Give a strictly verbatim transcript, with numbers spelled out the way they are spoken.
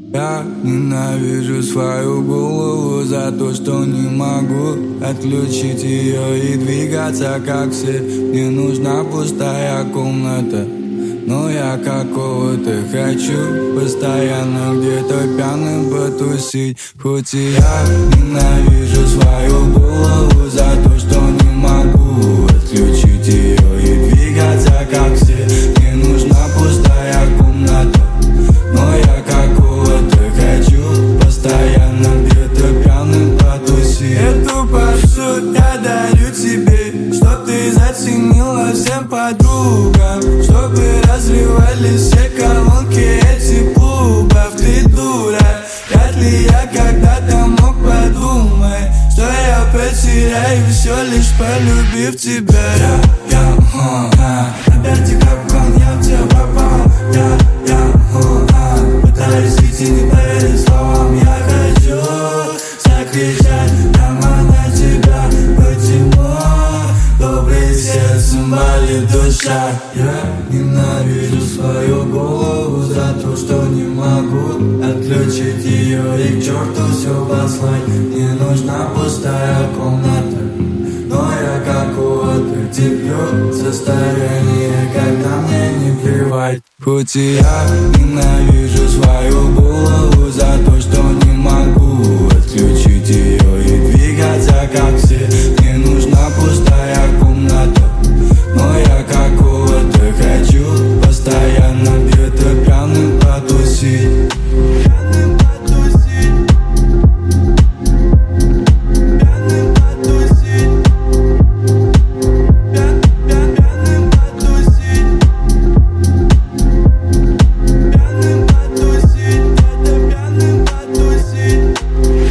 Я ненавижу свою голову за то, что не могу отключить ее и двигаться как все. Мне нужна пустая комната, но я какого-то хочу постоянно где-то пьяным потусить. Хоть и я ненавижу свою голову за то, что не могу отключить ее и двигаться как все. Мне нужна пустая комната, но я какого-то хочу постоянно где-то пьяным потусить. Эту паршут я дарю тебе, чтоб ты заценила всем подругам, чтобы разливались все колонки этих клубов. Ты дура, вряд ли я когда-то мог подумать, что я потеряю все, лишь полюбив тебя. Я, я, о, а, опять и капкан, я в тебя попал. Я, я, о, а, пытаюсь ведь и не поверить словам. Я хочу закричать прямо на тебя. Почему добрый сердцем болит душа? Я ненавижу свою голову за то, что не могу отключить ее и к черту все послать. Мне нужна пустая комната, но я какого-то теплю состояние, когда мне не плевать. Хоть и я ненавижу